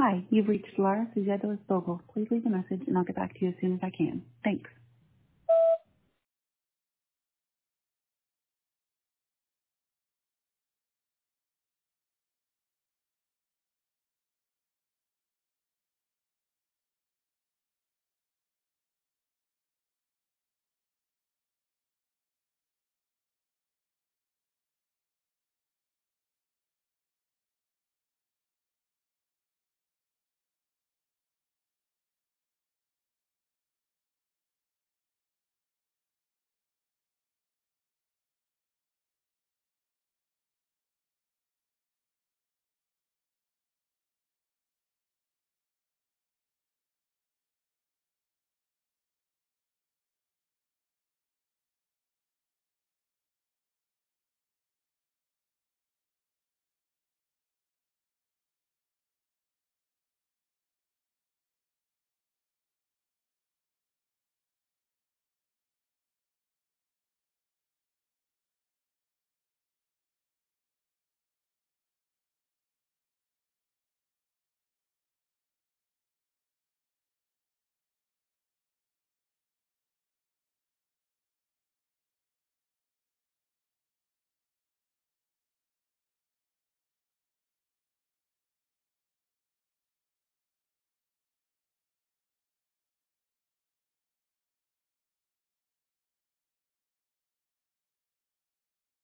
Hi, you've reached Laura Sujeto Bogle. Please leave a message and I'll get back to you as soon as I can. Thanks.